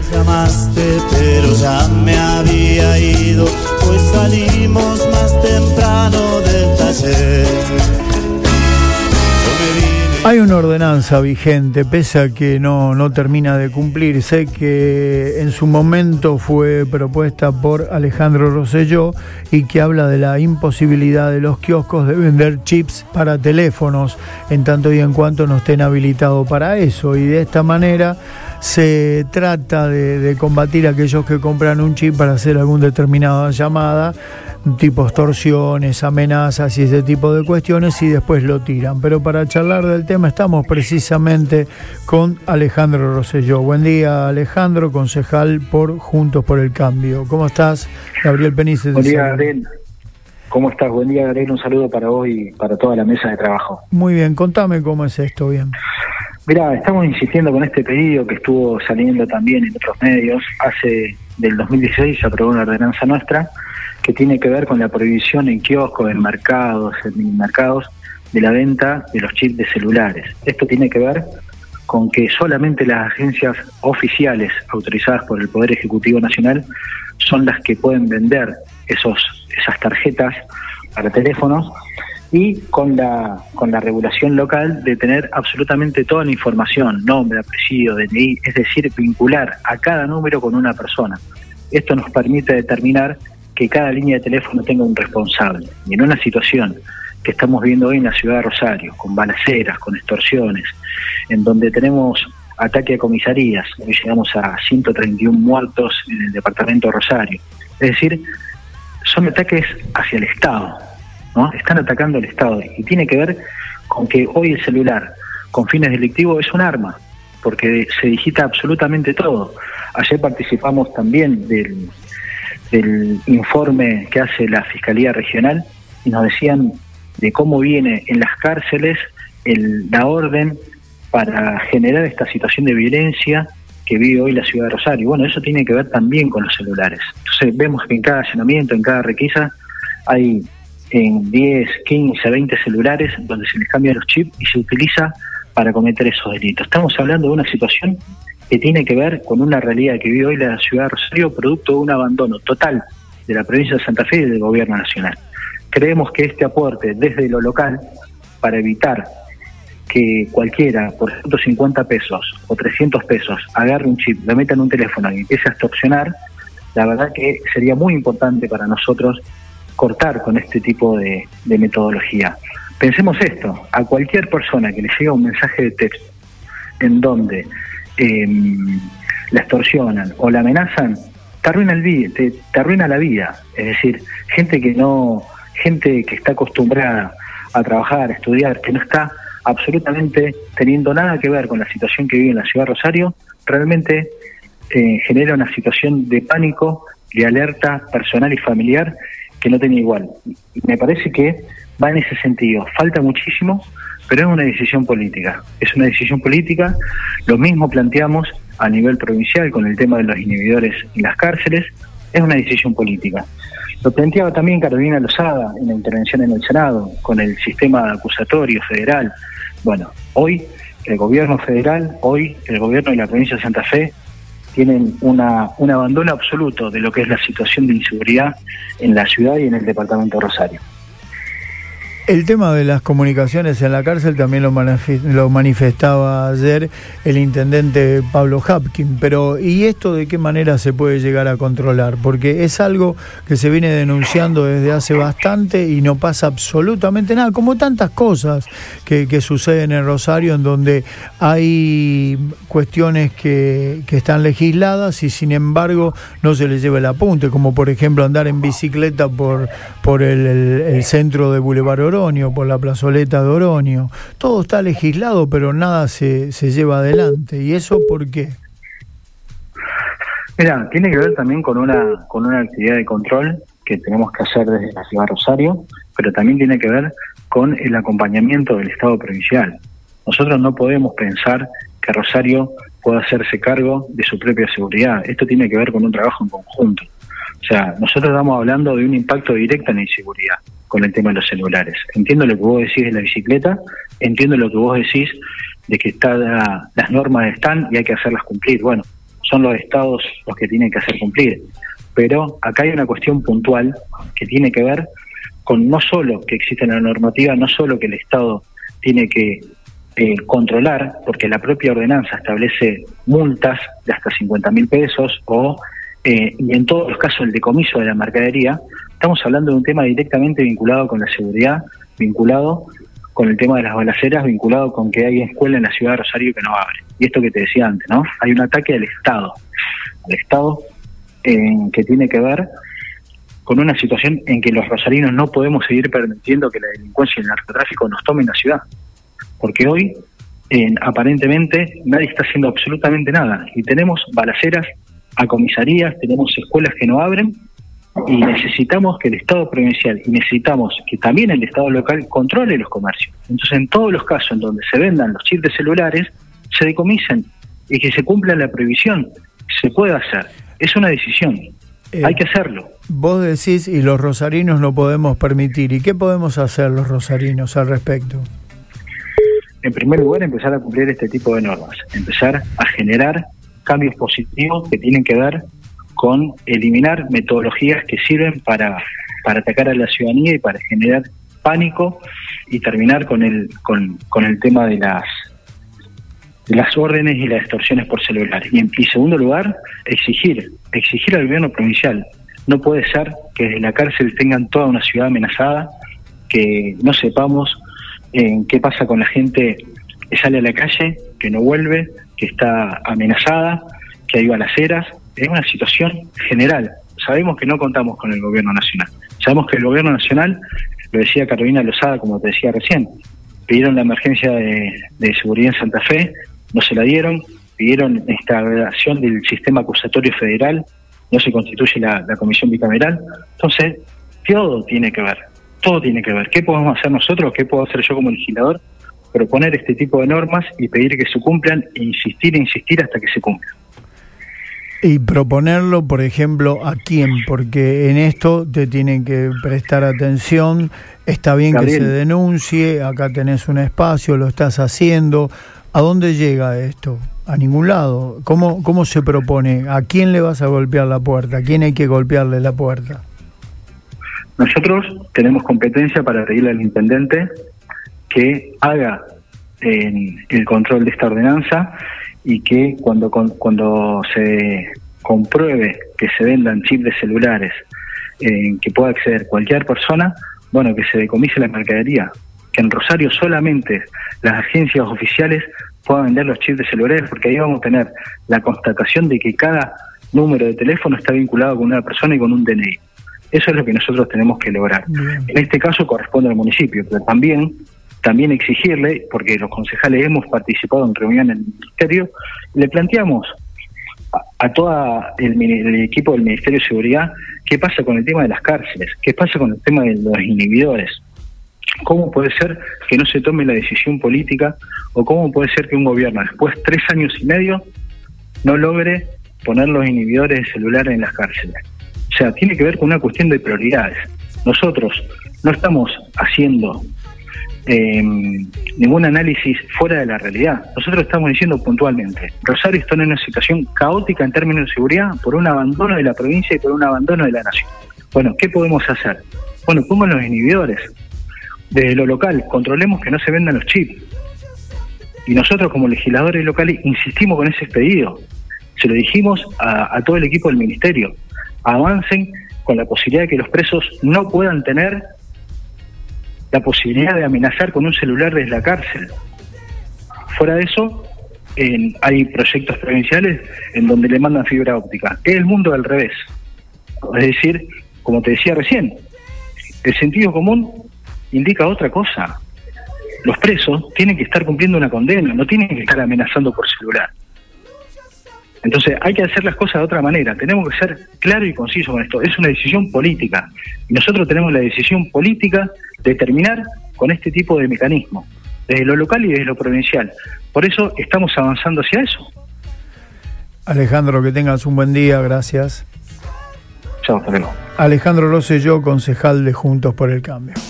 Llamaste, pero ya me había ido, pues salimos más temprano del taller. Hay una ordenanza vigente, pese a que no termina de cumplirse, que en su momento fue propuesta por Alejandro Rosselló y que habla de la imposibilidad de los kioscos de vender chips para teléfonos, en tanto y en cuanto no estén habilitados para eso. Y de esta manera se trata de combatir a aquellos que compran un chip para hacer alguna determinada llamada, tipo extorsiones, amenazas y ese tipo de cuestiones, y después lo tiran. Pero para charlar del tema estamos precisamente con Alejandro Rosselló. Buen día, Alejandro, concejal por Juntos por el Cambio. ¿Cómo estás? Gabriel Penice. Buen día, Gabriel. ¿Cómo estás? Buen día, Gabriel. Un saludo para vos y para toda la mesa de trabajo. Muy bien, contame cómo es esto, bien. Mirá, estamos insistiendo con este pedido que estuvo saliendo también en otros medios. Del 2016 se aprobó una ordenanza nuestra que tiene que ver con la prohibición en kioscos, en mercados, en minimercados, de la venta de los chips de celulares. Esto tiene que ver con que solamente las agencias oficiales autorizadas por el Poder Ejecutivo Nacional son las que pueden vender esas tarjetas para teléfonos, y con la regulación local de tener absolutamente toda la información, nombre, apellido, DNI, es decir, vincular a cada número con una persona. Esto nos permite determinar que cada línea de teléfono tenga un responsable. Y en una situación que estamos viendo hoy en la ciudad de Rosario, con balaceras, con extorsiones, en donde tenemos ataque a comisarías, hoy llegamos a 131 muertos en el departamento de Rosario. Es decir, son ataques hacia el Estado, ¿no? Están atacando al Estado, y tiene que ver con que hoy el celular con fines delictivos es un arma, porque se digita absolutamente todo. Ayer participamos también del informe que hace la Fiscalía Regional, y nos decían de cómo viene en las cárceles la orden para generar esta situación de violencia que vive hoy la ciudad de Rosario. Bueno, eso tiene que ver también con los celulares. Entonces vemos que en cada allanamiento, en cada requisa, hay en 10, 15, 20 celulares donde se les cambian los chips y se utiliza para cometer esos delitos. Estamos hablando de una situación que tiene que ver con una realidad que vive hoy la ciudad de Rosario, producto de un abandono total de la provincia de Santa Fe y del gobierno nacional. Creemos que este aporte desde lo local, para evitar que cualquiera por 150 pesos o 300 pesos agarre un chip, lo meta en un teléfono y empiece a extorsionar, la verdad que sería muy importante para nosotros cortar con este tipo de metodología. Pensemos esto: a cualquier persona que le llega un mensaje de texto en donde la extorsionan o la amenazan, te arruina la vida. Es decir, gente que está acostumbrada a trabajar, a estudiar, que no está absolutamente teniendo nada que ver con la situación que vive en la ciudad de Rosario, realmente genera una situación de pánico, de alerta personal y familiar que no tiene igual. Y me parece que va en ese sentido. Falta muchísimo, pero es una decisión política. Es una decisión política. Lo mismo planteamos a nivel provincial con el tema de los inhibidores en las cárceles. Es una decisión política. Lo planteaba también Carolina Lozada en la intervención en el Senado, con el sistema acusatorio federal. Bueno, hoy el gobierno federal, hoy el gobierno de la provincia de Santa Fe tienen un abandono absoluto de lo que es la situación de inseguridad en la ciudad y en el departamento de Rosario. El tema de las comunicaciones en la cárcel también lo manifestaba ayer el intendente Pablo Hapkin, pero ¿y esto de qué manera se puede llegar a controlar? Porque es algo que se viene denunciando desde hace bastante y no pasa absolutamente nada, como tantas cosas que suceden en Rosario, en donde hay cuestiones que están legisladas y sin embargo no se les lleva el apunte, como por ejemplo andar en bicicleta por el centro de Boulevard Oroño, por la plazoleta de Oroño. Todo está legislado, pero nada se lleva adelante. ¿Y eso por qué? Mira, tiene que ver también con una actividad de control que tenemos que hacer desde la ciudad de Rosario, pero también tiene que ver con el acompañamiento del Estado provincial. Nosotros no podemos pensar que Rosario pueda hacerse cargo de su propia seguridad. Esto tiene que ver con un trabajo en conjunto. O sea, nosotros estamos hablando de un impacto directo en la inseguridad con el tema de los celulares. Entiendo lo que vos decís de la bicicleta, entiendo lo que vos decís de que las normas están y hay que hacerlas cumplir. Bueno, son los estados los que tienen que hacer cumplir. Pero acá hay una cuestión puntual que tiene que ver con no solo que existe la normativa, no solo que el Estado tiene que controlar, porque la propia ordenanza establece multas de hasta 50.000 pesos y en todos los casos el decomiso de la mercadería. Estamos hablando de un tema directamente vinculado con la seguridad, vinculado con el tema de las balaceras, vinculado con que hay escuela en la ciudad de Rosario que no abre. Y esto que te decía antes, ¿no? Hay un ataque al Estado que tiene que ver con una situación en que los rosarinos no podemos seguir permitiendo que la delincuencia y el narcotráfico nos tomen la ciudad. Porque hoy, aparentemente, nadie está haciendo absolutamente nada. Y tenemos balaceras a comisarías, tenemos escuelas que no abren, y necesitamos que el Estado provincial y necesitamos que también el Estado local controle los comercios. Entonces, en todos los casos en donde se vendan los chips de celulares, se decomisen y que se cumpla la prohibición. Se puede hacer. Es una decisión. Hay que hacerlo. Vos decís, y los rosarinos no podemos permitir. ¿Y qué podemos hacer los rosarinos al respecto? En primer lugar, empezar a cumplir este tipo de normas. Empezar a generar cambios positivos que tienen que ver con eliminar metodologías que sirven para atacar a la ciudadanía y para generar pánico y terminar con el tema de las órdenes y las extorsiones por celular. Y en segundo lugar, exigir al gobierno provincial. No puede ser que desde la cárcel tengan toda una ciudad amenazada, que no sepamos qué pasa con la gente que sale a la calle, que no vuelve, que está amenazada, que hay balaceras. Es una situación general. Sabemos que no contamos con el gobierno nacional. Sabemos que el gobierno nacional, lo decía Carolina Lozada, como te decía recién, pidieron la emergencia de seguridad en Santa Fe, no se la dieron, pidieron instalación del sistema acusatorio federal, no se constituye la comisión bicameral. Entonces, todo tiene que ver. ¿Qué podemos hacer nosotros? ¿Qué puedo hacer yo como legislador? Proponer este tipo de normas y pedir que se cumplan e insistir hasta que se cumplan. Y proponerlo, por ejemplo, ¿a quién? Porque en esto te tienen que prestar atención. Está bien, Gabriel, que se denuncie, acá tenés un espacio, lo estás haciendo. ¿A dónde llega esto? A ningún lado. ¿Cómo se propone? ¿A quién le vas a golpear la puerta? ¿A quién hay que golpearle la puerta? Nosotros tenemos competencia para pedirle al intendente que haga el control de esta ordenanza y que cuando se compruebe que se vendan chips de celulares que pueda acceder cualquier persona, bueno, que se decomise la mercadería. Que en Rosario solamente las agencias oficiales puedan vender los chips de celulares, porque ahí vamos a tener la constatación de que cada número de teléfono está vinculado con una persona y con un DNI. Eso es lo que nosotros tenemos que lograr. Bien. En este caso corresponde al municipio, pero también exigirle, porque los concejales hemos participado en reunión en el ministerio, le planteamos a todo el equipo del Ministerio de Seguridad qué pasa con el tema de las cárceles, qué pasa con el tema de los inhibidores. ¿Cómo puede ser que no se tome la decisión política o cómo puede ser que un gobierno después de 3 años y medio no logre poner los inhibidores de celular en las cárceles? O sea, tiene que ver con una cuestión de prioridades. Nosotros no estamos haciendo ningún análisis fuera de la realidad. Nosotros estamos diciendo puntualmente, Rosario está en una situación caótica en términos de seguridad por un abandono de la provincia y por un abandono de la nación. Bueno, ¿qué podemos hacer? Bueno, pongan los inhibidores. Desde lo local, controlemos que no se vendan los chips. Y nosotros como legisladores locales insistimos con ese pedido. Se lo dijimos a todo el equipo del ministerio. Avancen con la posibilidad de que los presos no puedan tener la posibilidad de amenazar con un celular desde la cárcel. Fuera de eso, hay proyectos provinciales en donde le mandan fibra óptica. Es el mundo al revés. Es decir, como te decía recién, el sentido común indica otra cosa. Los presos tienen que estar cumpliendo una condena, no tienen que estar amenazando por celular. Entonces hay que hacer las cosas de otra manera. Tenemos que ser claro y conciso con esto. Es una decisión política. Y nosotros tenemos la decisión política de terminar con este tipo de mecanismos, desde lo local y desde lo provincial. Por eso estamos avanzando hacia eso. Alejandro, que tengas un buen día. Gracias. Chao, hasta luego. Alejandro Rosselló, concejal de Juntos por el Cambio.